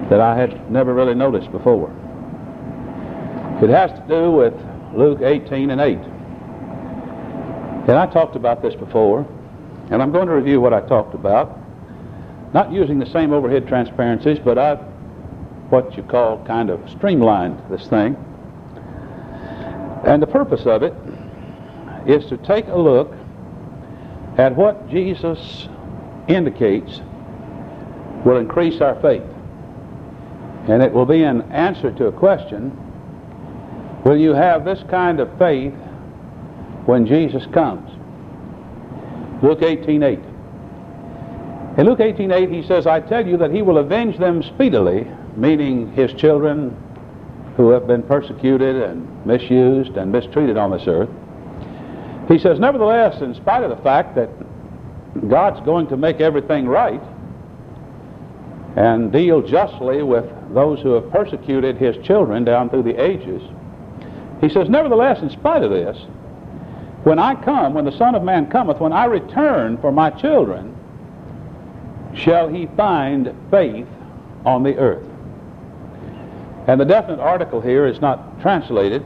that I had never really noticed before. It has to do with Luke 18:8. And I talked about this before, and I'm going to review what I talked about, not using the same overhead transparencies, but I've what you call kind of streamlined this thing. And the purpose of it is to take a look at what Jesus indicates will increase our faith. And it will be an answer to a question: will you have this kind of faith when Jesus comes? Luke 18:8. In Luke 18:8 he says, I tell you that he will avenge them speedily, meaning his children who have been persecuted and misused and mistreated on this earth. He says, nevertheless, in spite of the fact that God's going to make everything right and deal justly with those who have persecuted his children down through the ages, he says, nevertheless, in spite of this, when I come, when the Son of Man cometh, when I return for my children, shall he find faith on the earth? And the definite article here is not translated.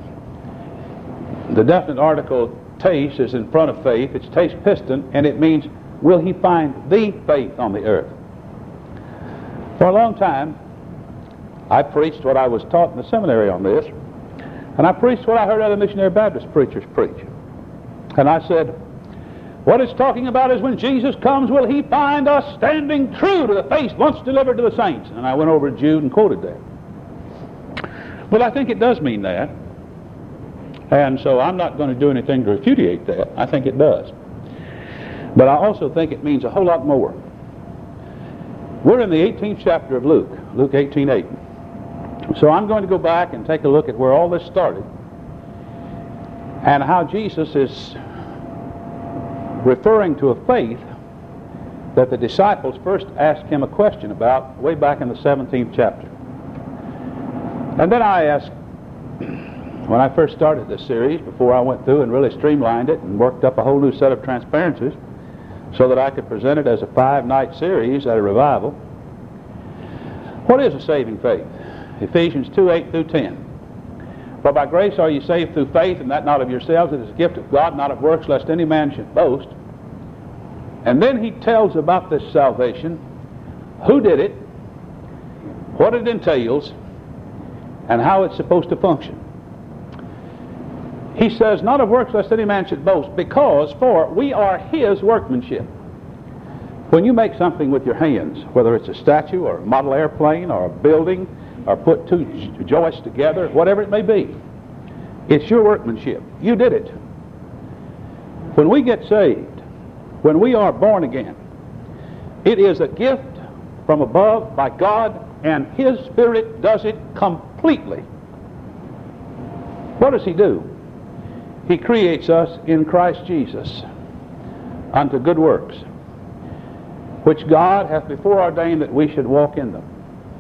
The definite article taste is in front of faith. It's taste piston, and it means, will he find the faith on the earth? For a long time, I preached what I was taught in the seminary on this, and I preached what I heard other missionary Baptist preachers preach. And I said, what it's talking about is when Jesus comes, will he find us standing true to the faith once delivered to the saints? And I went over to Jude and quoted that. Well, I think it does mean that. And so I'm not going to do anything to repudiate that. I think it does. But I also think it means a whole lot more. We're in the 18th chapter of Luke, Luke 18:8. So I'm going to go back and take a look at where all this started and how Jesus is referring to a faith that the disciples first asked him a question about way back in the 17th chapter. And then I asked, when I first started this series, before I went through and really streamlined it and worked up a whole new set of transparencies so that I could present it as a 5-night series at a revival, what is a saving faith? Ephesians 2:8 through 10. For by grace are you saved through faith, and that not of yourselves, it is a gift of God, not of works, lest any man should boast. And then he tells about this salvation, who did it, what it entails, and how it's supposed to function. He says, not of works lest any man should boast, because for we are his workmanship. When you make something with your hands, whether it's a statue or a model airplane or a building or put two joists together, whatever it may be, it's your workmanship. You did it. When we get saved, when we are born again, it is a gift from above by God, and his Spirit does it completely. What does he do? He creates us in Christ Jesus unto good works, which God hath before ordained that we should walk in them.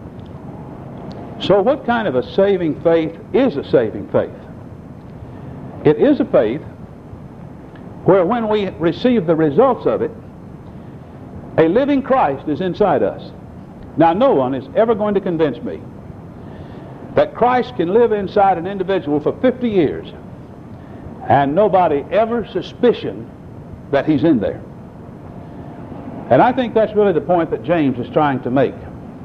So what kind of a saving faith is a saving faith? It is a faith where when we receive the results of it, a living Christ is inside us. Now, no one is ever going to convince me that Christ can live inside an individual for 50 years and nobody ever suspicion that he's in there. And I think that's really the point that James is trying to make.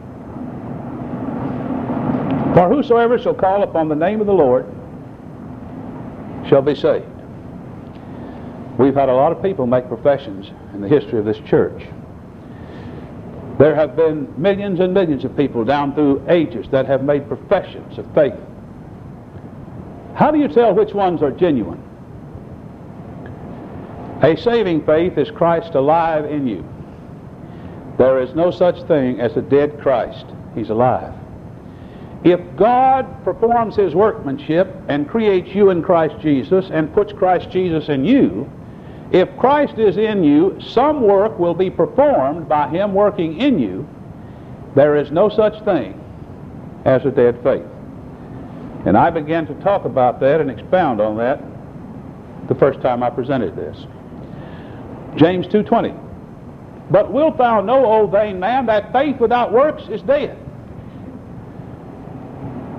For whosoever shall call upon the name of the Lord shall be saved. We've had a lot of people make professions in the history of this church. There have been millions and millions of people down through ages that have made professions of faith. How do you tell which ones are genuine? A saving faith is Christ alive in you. There is no such thing as a dead Christ. He's alive. If God performs his workmanship and creates you in Christ Jesus and puts Christ Jesus in you, if Christ is in you, some work will be performed by him working in you. There is no such thing as a dead faith. And I began to talk about that and expound on that the first time I presented this. James 2:20. But wilt thou know, O vain man, that faith without works is dead?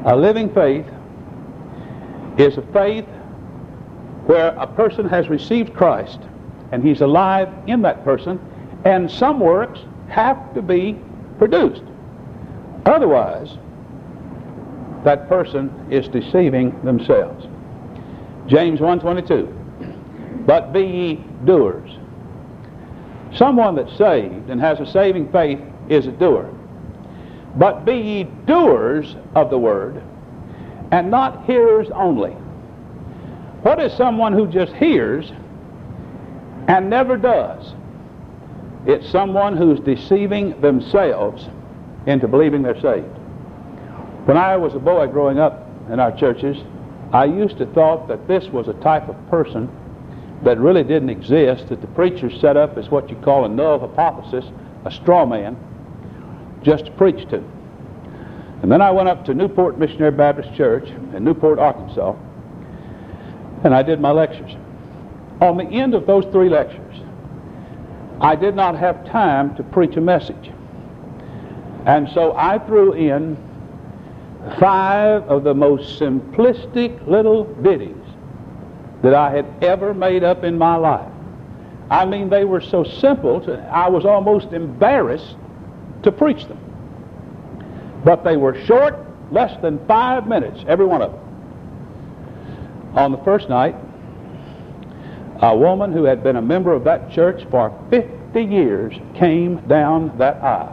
A living faith is a faith where a person has received Christ and he's alive in that person, and some works have to be produced. Otherwise, that person is deceiving themselves. James 1:22, but be ye doers. Someone that's saved and has a saving faith is a doer. But be ye doers of the word, and not hearers only. What is someone who just hears and never does? It's someone who's deceiving themselves into believing they're saved. When I was a boy growing up in our churches, I used to thought that this was a type of person that really didn't exist, that the preacher set up as what you call a null hypothesis, a straw man, just to preach to. And then I went up to Newport Missionary Baptist Church in Newport, Arkansas, and I did my lectures. On the end of those 3 lectures, I did not have time to preach a message. And so I threw in 5 of the most simplistic little ditties that I had ever made up in my life. I mean, they were so simple, I was almost embarrassed to preach them. But they were short, less than 5 minutes, every one of them. On the first night, a woman who had been a member of that church for 50 years came down that aisle.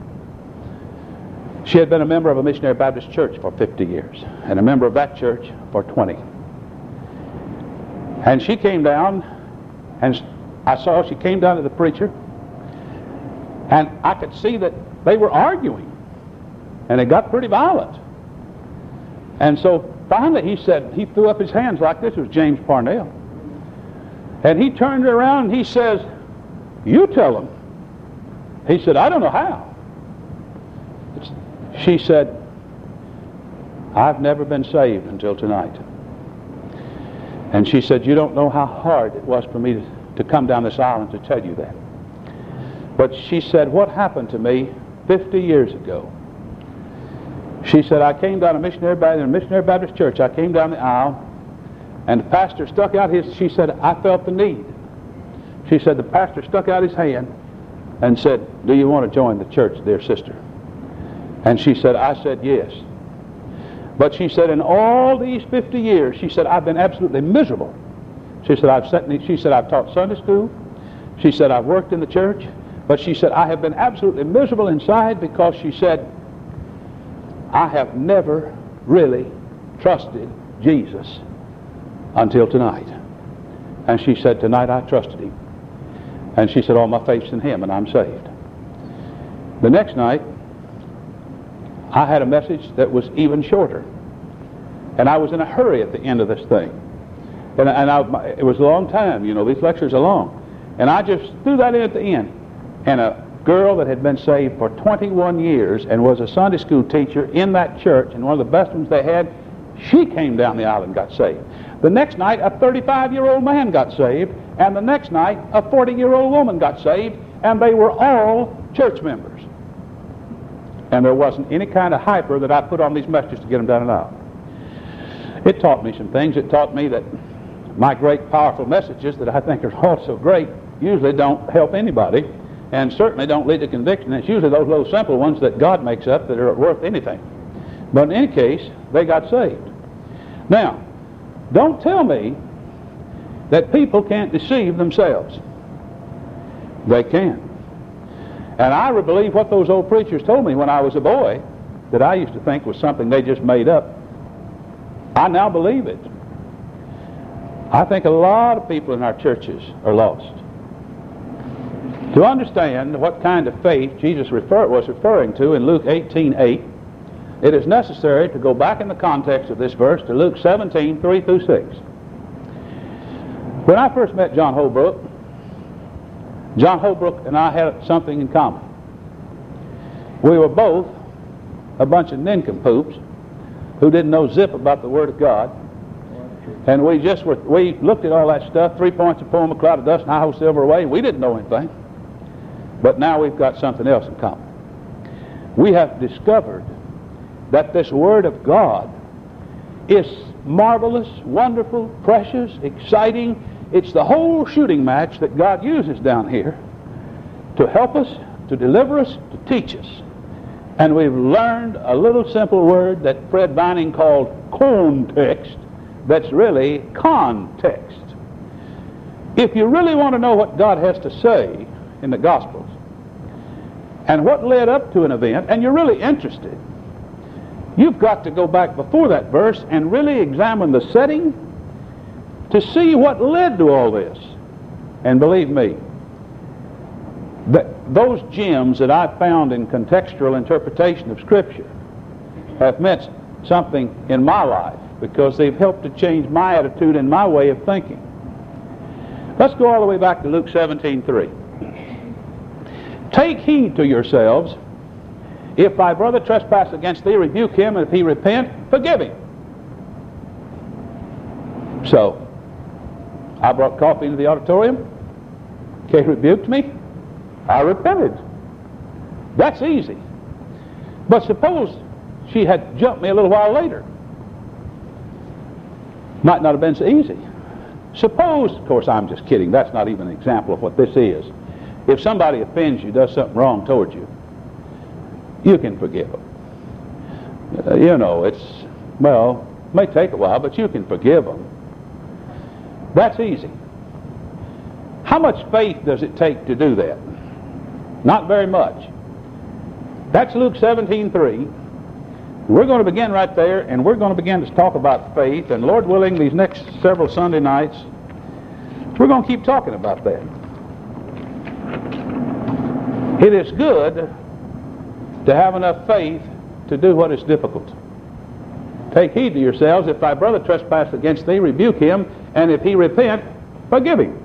She had been a member of a missionary Baptist church for 50 years and a member of that church for 20. And she came down, and I saw she came down to the preacher, and I could see that they were arguing, and it got pretty violent. And so finally he threw up his hands like this. It was James Parnell. And he turned around and he says, "You tell him." He said, "I don't know how." She said, "I've never been saved until tonight." And she said, "You don't know how hard it was for me to come down this aisle and to tell you that." But she said, "What happened to me 50 years ago?" She said, "I came down in a missionary Baptist church. I came down the aisle, and the pastor stuck out his," she said, "I felt the need." She said, "The pastor stuck out his hand and said, 'Do you want to join the church, dear sister?' And she said, I said, yes. But she said, in all these 50 years, she said, I've been absolutely miserable. She said, I've taught Sunday school. She said, I've worked in the church. But she said, I have been absolutely miserable inside because she said, I have never really trusted Jesus until tonight. And she said, tonight I trusted him. And she said, all my faith's in him and I'm saved. The next night, I had a message that was even shorter. And I was in a hurry at the end of this thing. It was a long time, you know, these lectures are long. And I just threw that in at the end. And a girl that had been saved for 21 years and was a Sunday school teacher in that church, and one of the best ones they had, she came down the aisle and got saved. The next night, a 35-year-old man got saved, and the next night, a 40-year-old woman got saved, and they were all church members. And there wasn't any kind of hyper that I put on these messages to get them down and out. It taught me some things. It taught me that my great, powerful messages that I think are also great usually don't help anybody, and certainly don't lead to conviction. It's usually those little simple ones that God makes up that are worth anything. But in any case, they got saved. Now, don't tell me that people can't deceive themselves. They can. And I believe what those old preachers told me when I was a boy, that I used to think was something they just made up. I now believe it. I think a lot of people in our churches are lost. To understand what kind of faith Jesus was referring to in Luke 18:8, it is necessary to go back in the context of this verse to Luke 17:3-6. When I first met John Holbrook and I had something in common. We were both a bunch of nincompoops who didn't know zip about the Word of God. And we looked at all that stuff, 3 points, a poem, a cloud of dust, and high silver away. We didn't know anything. But now we've got something else in common. We have discovered that this Word of God is marvelous, wonderful, precious, exciting. It's the whole shooting match that God uses down here to help us, to deliver us, to teach us. And we've learned a little simple word that Fred Vining called context, that's really context. If you really want to know what God has to say in the Gospels and what led up to an event, and you're really interested, you've got to go back before that verse and really examine the setting to see what led to all this. And believe me, those gems that I've found in contextual interpretation of Scripture have meant something in my life because they've helped to change my attitude and my way of thinking. Let's go all the way back to Luke 17:3. Take heed to yourselves. If thy brother trespass against thee, rebuke him, and if he repent, forgive him. So, I brought coffee into the auditorium. Kay rebuked me. I repented. That's easy. But suppose she had jumped me a little while later. Might not have been so easy. Suppose, of course I'm just kidding, that's not even an example of what this is. If somebody offends you, does something wrong towards you, you can forgive them. It may take a while, but you can forgive them. That's easy. How much faith does it take to do that? Not very much. That's Luke 17:3. We're going to begin right there, and we're going to begin to talk about faith, and Lord willing, these next several Sunday nights, we're going to keep talking about that. It is good to have enough faith to do what is difficult. Take heed to yourselves. If thy brother trespass against thee, rebuke him, and if he repent, forgive him.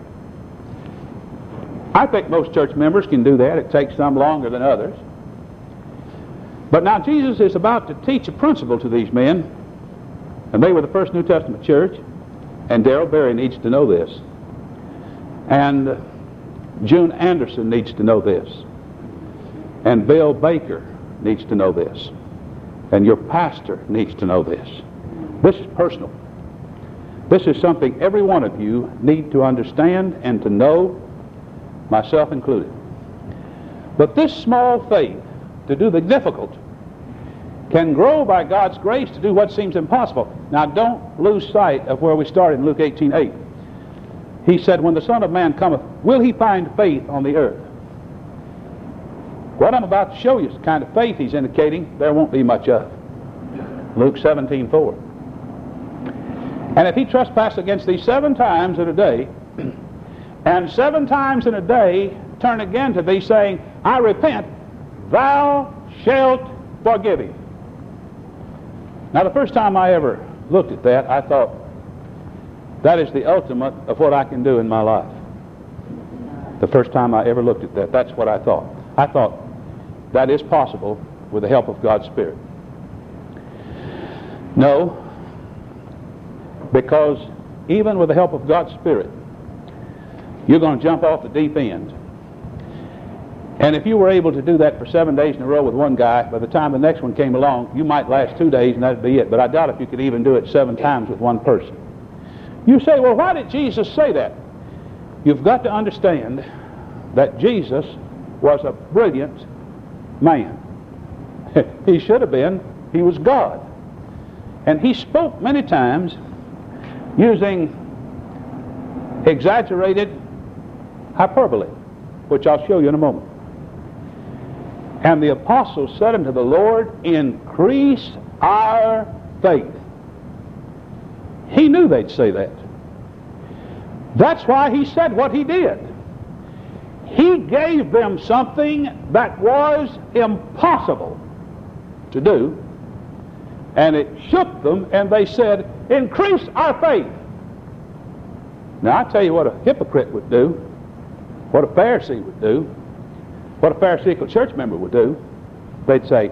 I think most church members can do that. It takes some longer than others. But now Jesus is about to teach a principle to these men, and they were the first New Testament church, and Darrell Berry needs to know this, and June Anderson needs to know this, and Bill Baker needs to know this, and your pastor needs to know this. This is personal. This is something every one of you need to understand and to know, myself included. But this small faith to do the difficult can grow by God's grace to do what seems impossible. Now don't lose sight of where we started in Luke 18:8. He said, when the Son of Man cometh, will he find faith on the earth? What I'm about to show you is the kind of faith he's indicating there won't be much of. Luke 17:4. And if he trespass against thee 7 times in a day, and 7 times in a day turn again to thee, saying, I repent, thou shalt forgive him. Now the first time I ever looked at that, I thought, that is the ultimate of what I can do in my life. The first time I ever looked at that, that's what I thought. I thought, that is possible with the help of God's Spirit. No, because even with the help of God's Spirit, you're going to jump off the deep end. And if you were able to do that for 7 days in a row with one guy, by the time the next one came along, you might last 2 days and that'd be it. But I doubt if you could even do it 7 times with one person. You say, well, why did Jesus say that? You've got to understand that Jesus was a brilliant man. He should have been. He was God. And he spoke many times using exaggerated hyperbole, which I'll show you in a moment. And the apostles said unto the Lord, increase our faith. He knew they'd say that. That's why he said what he did. He gave them something that was impossible to do, and it shook them, and they said, increase our faith. Now I tell you what a hypocrite would do, what a Pharisee would do, what a Pharisaical church member would do. They'd say,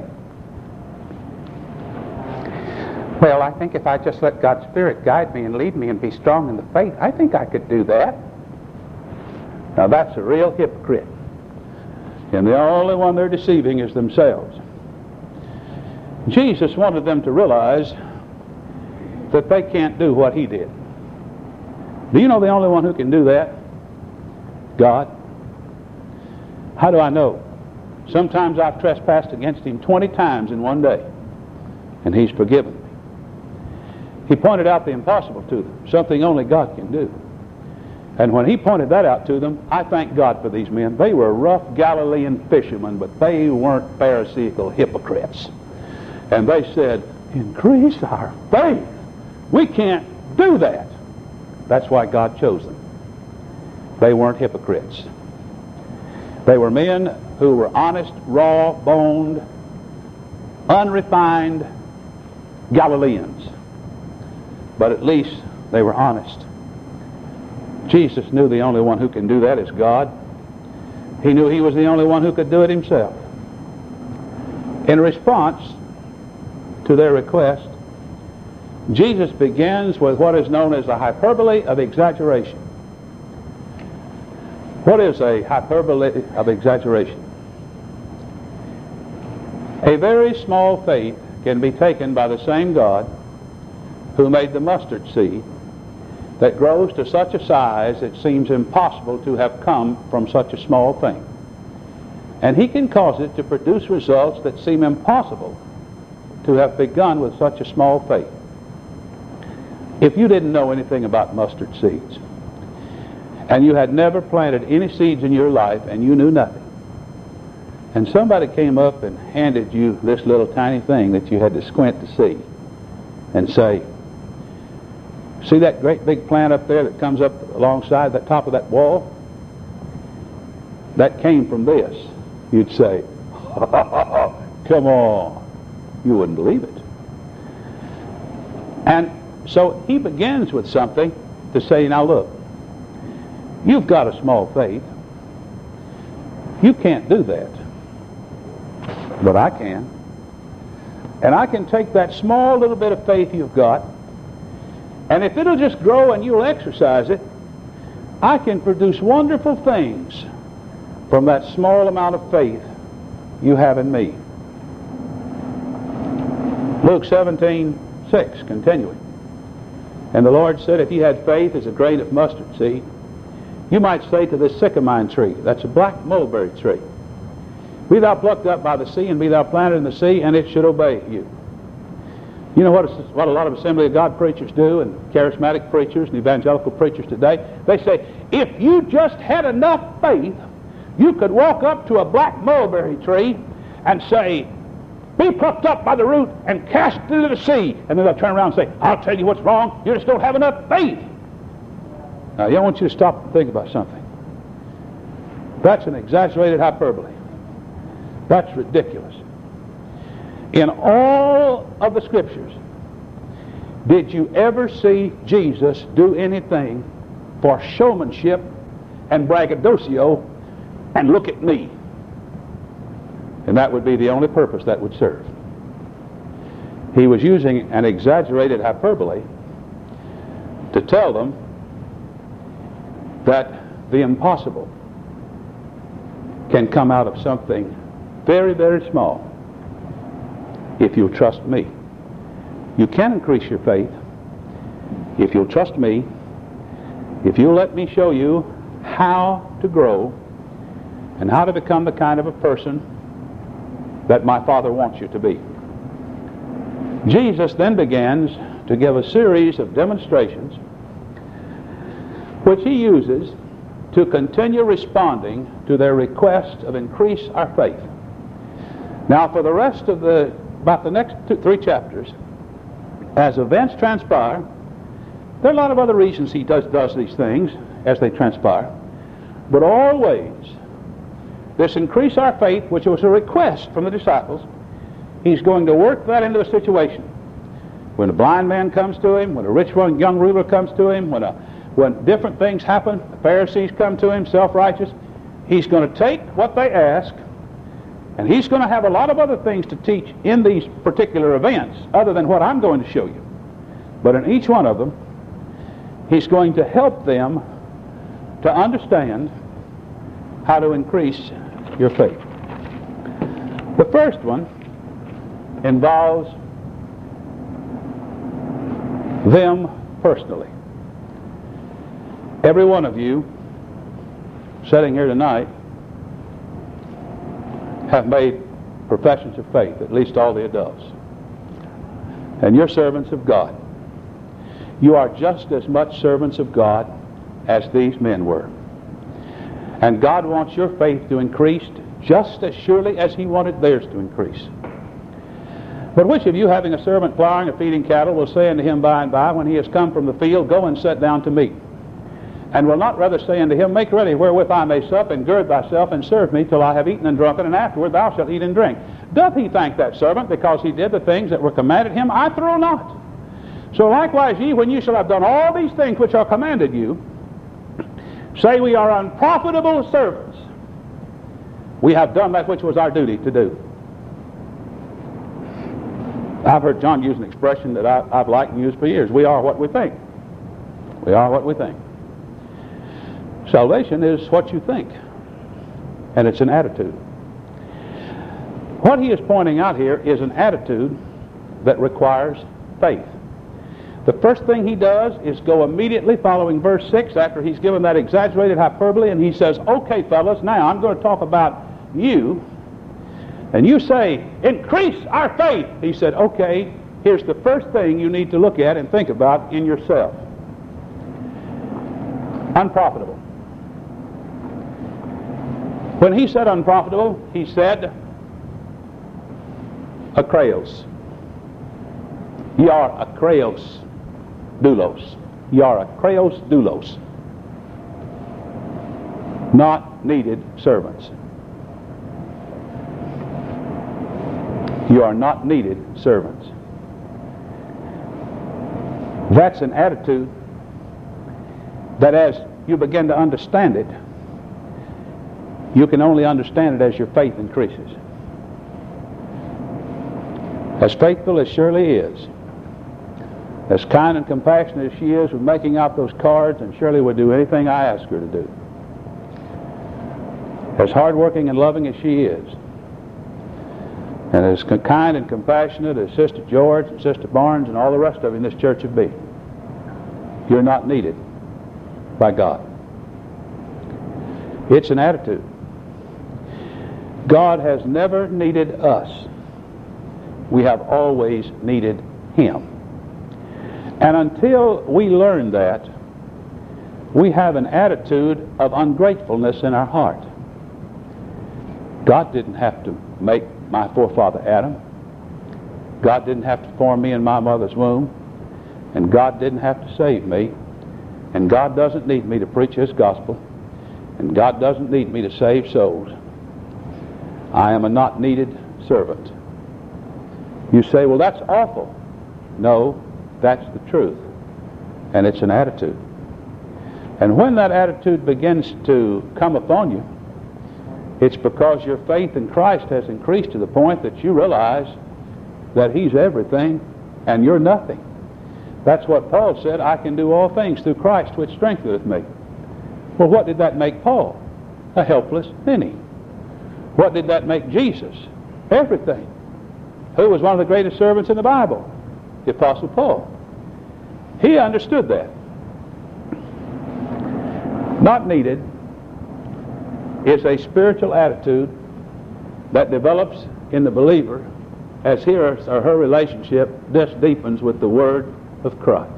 well, I think if I just let God's Spirit guide me and lead me and be strong in the faith, I think I could do that. Now that's a real hypocrite. And the only one they're deceiving is themselves. Jesus wanted them to realize that they can't do what he did. Do you know the only one who can do that? God. How do I know? Sometimes I've trespassed against him 20 times in one day, and he's forgiven me. He pointed out the impossible to them, something only God can do. And when he pointed that out to them, I thank God for these men. They were rough Galilean fishermen, but they weren't Pharisaical hypocrites. And they said, increase our faith. We can't do that. That's why God chose them. They weren't hypocrites. They were men who were honest, raw-boned, unrefined Galileans. But at least they were honest. Jesus knew the only one who can do that is God. He knew he was the only one who could do it himself. In response to their request, Jesus begins with what is known as the hyperbole of exaggeration. What is a hyperbole of exaggeration? A very small faith can be taken by the same God who made the mustard seed that grows to such a size it seems impossible to have come from such a small thing. And he can cause it to produce results that seem impossible to have begun with such a small faith. If you didn't know anything about mustard seeds, and you had never planted any seeds in your life, and you knew nothing, and somebody came up and handed you this little tiny thing that you had to squint to see, and say, see that great big plant up there that comes up alongside the top of that wall? That came from this. You'd say, come on. You wouldn't believe it. And so he begins with something to say, now look, you've got a small faith. You can't do that. But I can. And I can take that small little bit of faith you've got, and if it'll just grow and you'll exercise it, I can produce wonderful things from that small amount of faith you have in me. Luke 17:6, continuing. And the Lord said, if you had faith as a grain of mustard seed, you might say to this sycamine tree, that's a black mulberry tree, be thou plucked up by the sea, and be thou planted in the sea, and it should obey you. You know what a lot of Assembly of God preachers do, and charismatic preachers and evangelical preachers today? They say, if you just had enough faith, you could walk up to a black mulberry tree and say, be plucked up by the root and cast into the sea. And then they'll turn around and say, I'll tell you what's wrong. You just don't have enough faith. Now, I want you to stop and think about something. That's an exaggerated hyperbole. That's ridiculous. In all of the Scriptures, did you ever see Jesus do anything for showmanship and braggadocio and look at me? And that would be the only purpose that would serve. He was using an exaggerated hyperbole to tell them that the impossible can come out of something very, very small if you'll trust me. You can increase your faith if you'll trust me, if you'll let me show you how to grow and how to become the kind of a person that my Father wants you to be. Jesus then begins to give a series of demonstrations which he uses to continue responding to their request of increase our faith. Now, for the rest of about the next 3 chapters, as events transpire, there are a lot of other reasons he does these things as they transpire, but always this increase our faith, which was a request from the disciples, he's going to work that into the situation. When a blind man comes to him, when a rich young ruler comes to him, when different things happen, the Pharisees come to him, self-righteous, he's going to take what they ask, and he's going to have a lot of other things to teach in these particular events other than what I'm going to show you. But in each one of them, he's going to help them to understand how to increase your faith. The first one involves them personally. Every one of you sitting here tonight have made professions of faith, at least all the adults. And you're servants of God. You are just as much servants of God as these men were. And God wants your faith to increase just as surely as He wanted theirs to increase. But which of you, having a servant plowing or feeding cattle, will say unto him by and by, when he has come from the field, Go and sit down to meat? And will not rather say unto him, Make ready wherewith I may sup, and gird thyself, and serve me till I have eaten and drunken, and afterward thou shalt eat and drink? Doth he thank that servant because he did the things that were commanded him? I trow not. So likewise ye, when ye shall have done all these things which are commanded you, say we are unprofitable servants. We have done that which was our duty to do. I've heard John use an expression that I've liked and used for years. We are what we think. We are what we think. Salvation is what you think. And it's an attitude. What he is pointing out here is an attitude that requires faith. The first thing he does is go immediately following verse 6 after he's given that exaggerated hyperbole, and he says, Okay, fellas, now I'm going to talk about you. And you say, Increase our faith. He said, Okay, here's the first thing you need to look at and think about in yourself. Unprofitable. When he said unprofitable, he said akreos. Ye are akreos doulos. Ye are akreos doulos. Not needed servants. You are not needed servants. That's an attitude that as you begin to understand it, you can only understand it as your faith increases. As faithful as Shirley is, as kind and compassionate as she is with making out those cards, and Shirley would do anything I ask her to do. As hardworking and loving as she is, and as kind and compassionate as Sister George and Sister Barnes and all the rest of you in this church have been, you're not needed by God. It's an attitude. God has never needed us. We have always needed Him. And until we learn that, we have an attitude of ungratefulness in our heart. God didn't have to make my forefather Adam. God didn't have to form me in my mother's womb. And God didn't have to save me. And God doesn't need me to preach His gospel. And God doesn't need me to save souls. I am a not needed servant. You say, well, that's awful. No, that's the truth. And it's an attitude. And when that attitude begins to come upon you, it's because your faith in Christ has increased to the point that you realize that He's everything and you're nothing. That's what Paul said, I can do all things through Christ which strengtheneth me. Well, what did that make Paul? A helpless ninny. What did that make Jesus? Everything. Who was one of the greatest servants in the Bible? The Apostle Paul. He understood that. Not needed is a spiritual attitude that develops in the believer as his or her relationship just deepens with the Word of Christ.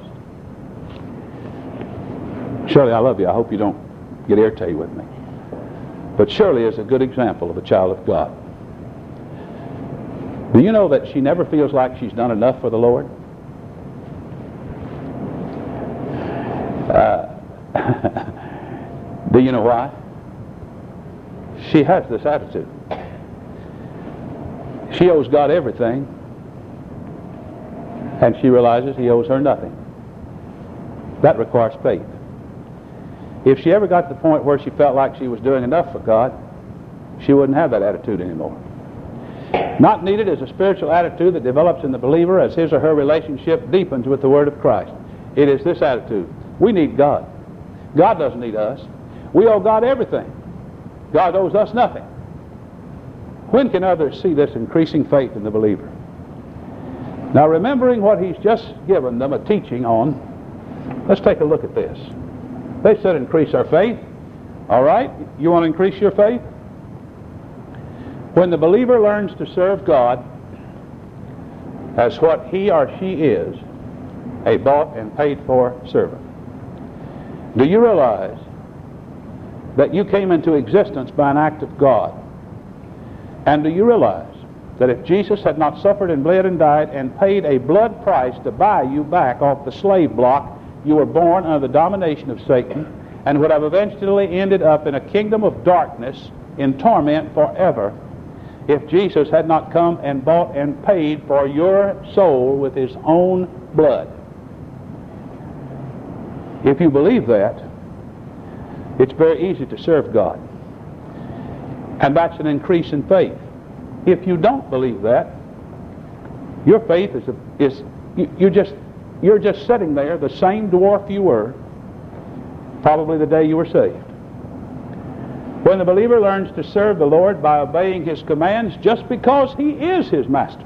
Shirley, I love you. I hope you don't get irritated with me. But Shirley is a good example of a child of God. Do you know that she never feels like she's done enough for the Lord? Do you know why? She has this attitude. She owes God everything, and she realizes He owes her nothing. That requires faith. If she ever got to the point where she felt like she was doing enough for God, she wouldn't have that attitude anymore. Not needed is a spiritual attitude that develops in the believer as his or her relationship deepens with the Word of Christ. It is this attitude. We need God. God doesn't need us. We owe God everything. God owes us nothing. When can others see this increasing faith in the believer? Now, remembering what he's just given them a teaching on, let's take a look at this. They said increase our faith. All right, you want to increase your faith? When the believer learns to serve God as what he or she is, a bought and paid for servant, do you realize that you came into existence by an act of God? And do you realize that if Jesus had not suffered and bled and died and paid a blood price to buy you back off the slave block, you were born under the domination of Satan and would have eventually ended up in a kingdom of darkness in torment forever if Jesus had not come and bought and paid for your soul with his own blood? If you believe that, it's very easy to serve God. And that's an increase in faith. If you don't believe that, your faith you're just sitting there, the same dwarf you were, probably the day you were saved. When the believer learns to serve the Lord by obeying his commands just because he is his master.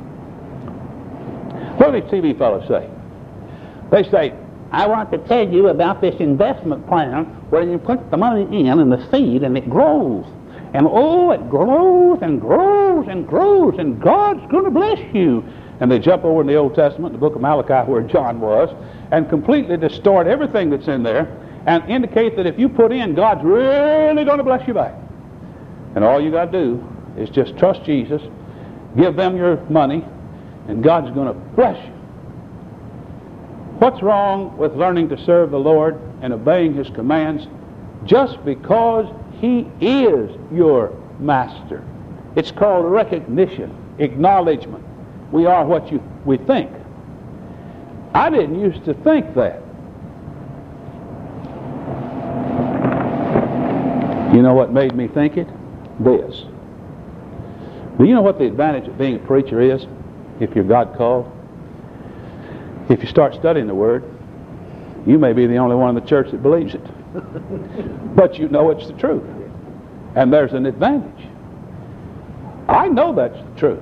What do these TV fellows say? They say, I want to tell you about this investment plan where you put the money in the seed and it grows. And oh, it grows and grows and grows, and God's going to bless you. And they jump over in the Old Testament, the book of Malachi, where John was, and completely distort everything that's in there and indicate that if you put in, God's really going to bless you back. And all you got to do is just trust Jesus, give them your money, and God's going to bless you. What's wrong with learning to serve the Lord and obeying his commands just because he is your master? It's called recognition, acknowledgement. We are what we think. I didn't used to think that. You know what made me think it? This. Do you know what the advantage of being a preacher is if you're God called? If you start studying the Word, you may be the only one in the church that believes it. But you know it's the truth. And there's an advantage. I know that's the truth.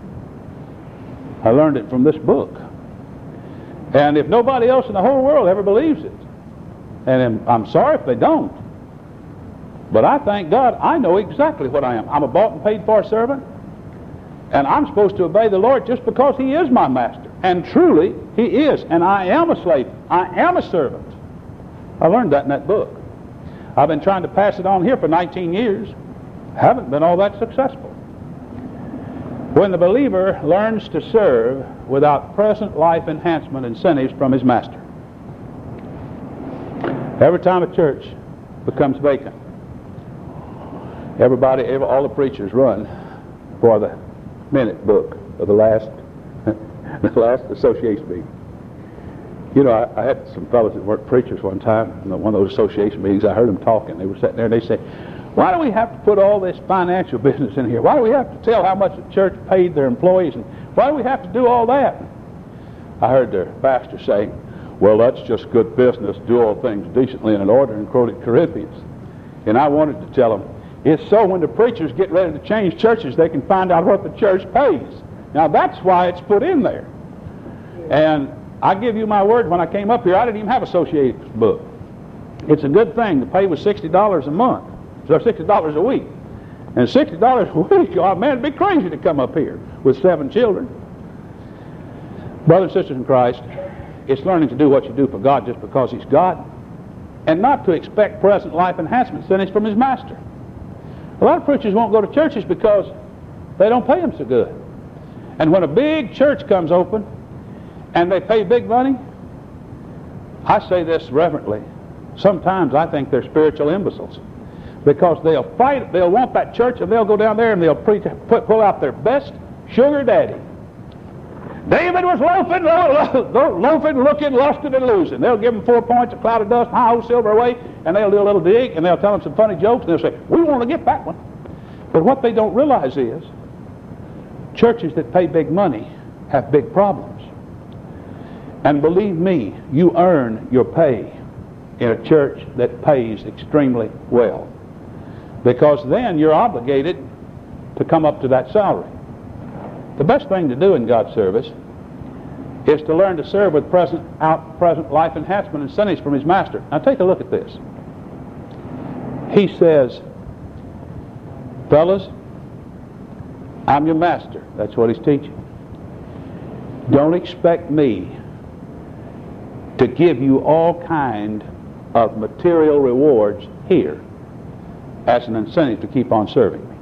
I learned it from this book. And if nobody else in the whole world ever believes it, and I'm sorry if they don't, but I thank God I know exactly what I am. I'm a bought and paid for servant, and I'm supposed to obey the Lord just because he is my master. And truly, he is. And I am a slave. I am a servant. I learned that in that book. I've been trying to pass it on here for 19 years. Haven't been all that successful. When the believer learns to serve without present life enhancement incentives from his master. Every time a church becomes vacant, all the preachers run for the minute book of the last association meeting. You know, I had some fellows that weren't preachers one time, in one of those association meetings. I heard them talking. They were sitting there and they said, why do we have to put all this financial business in here? Why do we have to tell how much the church paid their employees? And why do we have to do all that? I heard their pastor say, well, that's just good business. Do all things decently and in order, and quoted Corinthians. And I wanted to tell them, it's so when the preachers get ready to change churches, they can find out what the church pays. Now, that's why it's put in there. And I give you my word, when I came up here, I didn't even have Associated's book. It's a good thing. The pay was $60 a month, so $60 a week. And $60 a week, oh man, it'd be crazy to come up here with 7 children. Brothers and sisters in Christ, it's learning to do what you do for God just because he's God, and not to expect present life enhancement incentives from his master. A lot of preachers won't go to churches because they don't pay them so good. And when a big church comes open and they pay big money, I say this reverently, sometimes I think they're spiritual imbeciles, because they'll fight, they'll want that church, and they'll go down there and they'll pull out their best sugar daddy. David was loafing, looking, lusted, and losing. They'll give him 4 points, a cloud of dust, high old silver away, and they'll do a little dig, and they'll tell him some funny jokes, and they'll say, we want to get that one. But what they don't realize is, churches that pay big money have big problems. And believe me, you earn your pay in a church that pays extremely well, because then you're obligated to come up to that salary. The best thing to do in God's service is to learn to serve with present life enhancement incentives from his master. Now take a look at this. He says, fellas, I'm your master. That's what he's teaching. Don't expect me to give you all kind of material rewards here as an incentive to keep on serving me.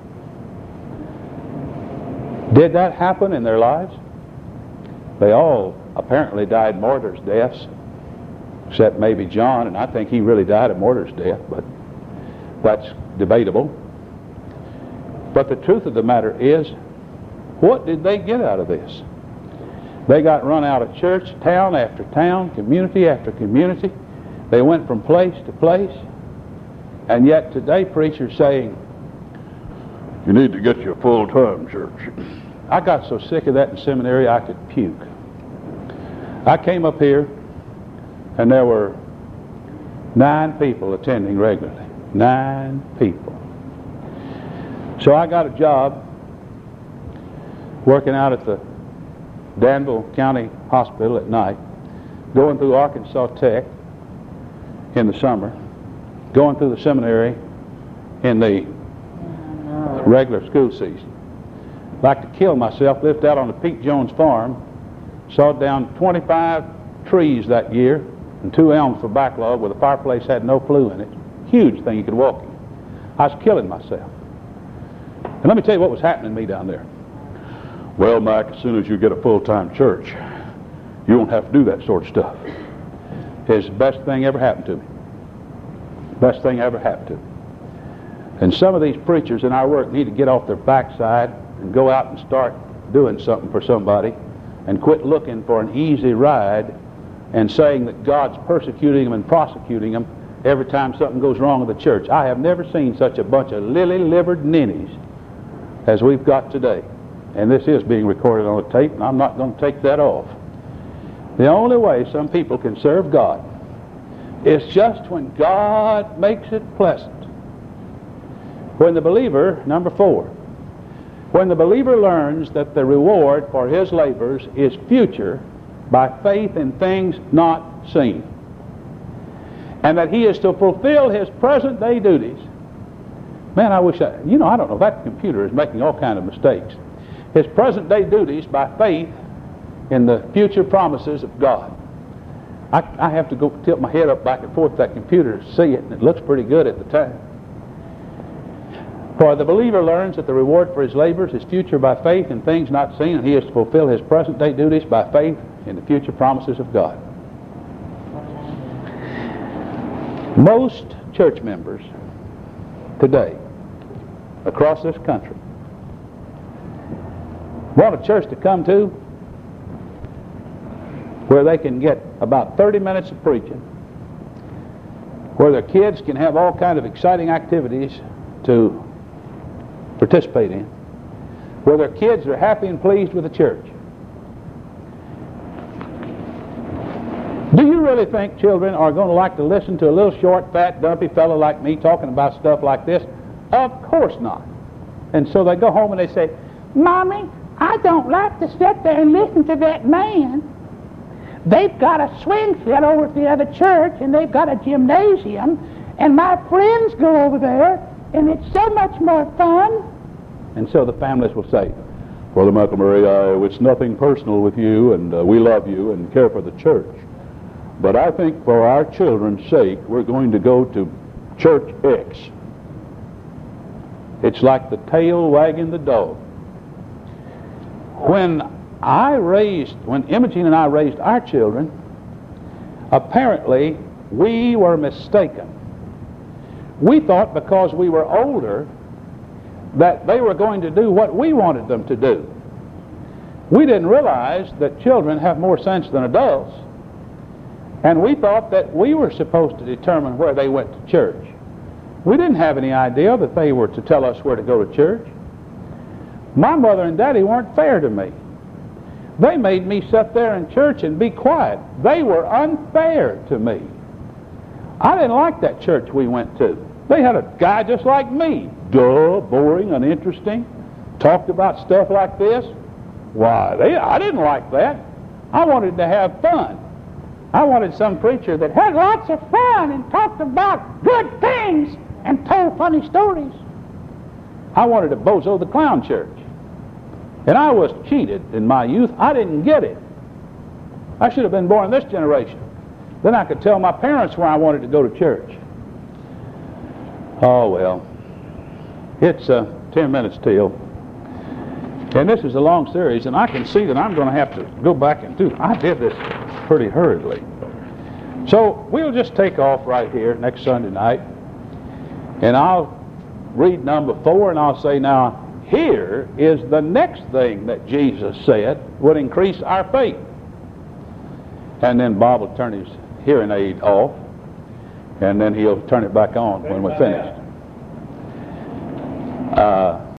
Did that happen in their lives? They all apparently died martyrs' deaths, except maybe John, and I think he really died a martyr's death, but that's debatable. But the truth of the matter is, what did they get out of this? They got run out of church, town after town, community after community. They went from place to place. And yet today preachers saying, you need to get you a full-time church. I got so sick of that in seminary I could puke. I came up here and there were 9 people attending regularly. 9 people. So I got a job working out at the Danville County Hospital at night, going through Arkansas Tech in the summer, going through the seminary in the regular school season. Like to kill myself, lived out on the Pete Jones farm, sawed down 25 trees that year and 2 elms for backlog where the fireplace had no flue in it. Huge thing you could walk in. I was killing myself. And let me tell you what was happening to me down there. Well, Mike, as soon as you get a full-time church, you won't have to do that sort of stuff. It's the best thing ever happened to me. Best thing ever happened to me. And some of these preachers in our work need to get off their backside and go out and start doing something for somebody and quit looking for an easy ride and saying that God's persecuting them and prosecuting them every time something goes wrong with the church. I have never seen such a bunch of lily-livered ninnies as we've got today. And this is being recorded on a tape, and I'm not going to take that off. The only way some people can serve God is just when God makes it pleasant. When the believer, number 4, when the believer learns that the reward for his labors is future by faith in things not seen, and that he is to fulfill his present day duties. Man, I wish I don't know, that computer is making all kinds of mistakes. His present day duties by faith in the future promises of God. I have to go tilt my head up back and forth to that computer to see it, and it looks pretty good at the time. For the believer learns that the reward for his labors is future by faith in things not seen, and he is to fulfill his present day duties by faith in the future promises of God. Most church members today across this country want a church to come to where they can get about 30 minutes of preaching, where their kids can have all kinds of exciting activities to participate in, where their kids are happy and pleased with the church. Do you really think children are going to like to listen to a little short, fat, dumpy fellow like me talking about stuff like this? Of course not. And so they go home and they say, Mommy, I don't like to sit there and listen to that man. They've got a swing set over at the other church, and they've got a gymnasium, and my friends go over there, and it's so much more fun. And so the families will say, Brother McElmurray, it's nothing personal with you, and we love you and care for the church. But I think for our children's sake, we're going to go to Church X. It's like the tail wagging the dog. When Imogene and I raised our children, apparently we were mistaken. We thought because we were older that they were going to do what we wanted them to do. We didn't realize that children have more sense than adults, and we thought that we were supposed to determine where they went to church. We didn't have any idea that they were to tell us where to go to church. My mother and daddy weren't fair to me. They made me sit there in church and be quiet. They were unfair to me. I didn't like that church we went to. They had a guy just like me. Dull, boring, uninteresting. Talked about stuff like this. Why, I didn't like that. I wanted to have fun. I wanted some preacher that had lots of fun and talked about good things and told funny stories. I wanted a Bozo the Clown church. And I was cheated in my youth. I didn't get it. I should have been born in this generation. Then I could tell my parents where I wanted to go to church. Oh, well. It's 10 minutes till. And this is a long series, and I can see that I'm going to have to go back and do. I did this pretty hurriedly. So we'll just take off right here next Sunday night, and I'll read number 4, and I'll say, now, here is the next thing that Jesus said would increase our faith. And then Bob will turn his hearing aid off, and then he'll turn it back on when we're finished.